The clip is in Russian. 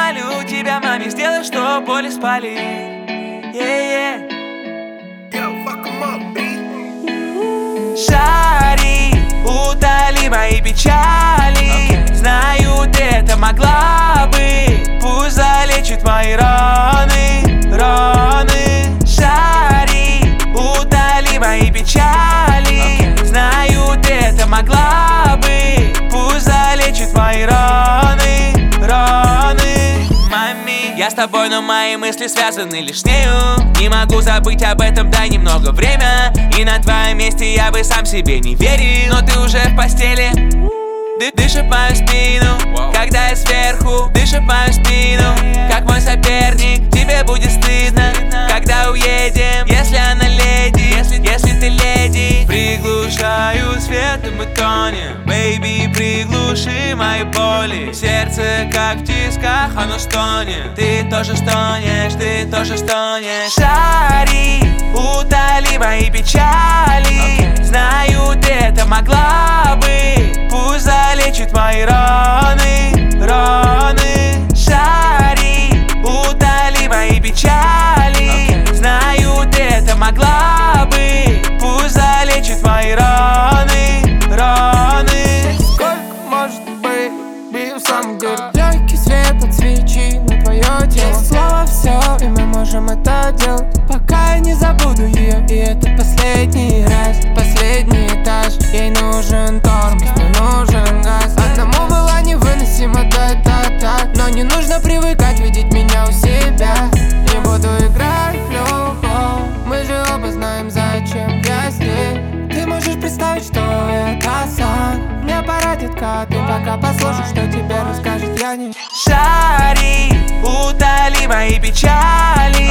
молю тебя, маме, сделай, что поле спали. Шари, утоли мои печали. Знаю, ты это могла бы. Пусть залечит мои раны, раны. Шари, утоли мои печали. Знаю, ты это могла бы. Пусть залечит мои раны, раны. Мами, я с тобой, но мои мысли связаны лишь с нею. Не могу забыть об этом, дай немного время. И на твоем месте я бы сам себе не верил. Но ты уже в постели, дышит в мою спину, когда я сверху. Дышит в мою спину, как мой соперник. Тебе будет стыдно, когда уедем. Если она леди, если ты леди. Приглушаю свет, и мы тонем. Бэйби, приглуши мои боли. Сердце как в тисках, оно стонет. Ты тоже стонешь, ты тоже стонешь. Шари, утоли мои печали. Знаю, ты это могла бы. Пусть залечит мои раны, раны. Шари, утоли мои печали. Знаю, ты это могла бы. Пусть залечит мои раны, раны. Сколько может быть, в самом деле? Легкий свет от свечи на твое тело. Слово все, и мы можем это делать. Пока я не забуду ее, и это последний раз. Последний этаж, ей нужен тормоз, мне нужен газ. Одному было невыносимо, да это так. Но не нужно привыкать видеть меня у себя. Не буду играть в любовь, мы же оба знаем, зачем я здесь. Ты можешь представить, что это сон. Мне пора, детка, ты пока послушай, что тебе расскажет я не. Шари, утоли мои печали.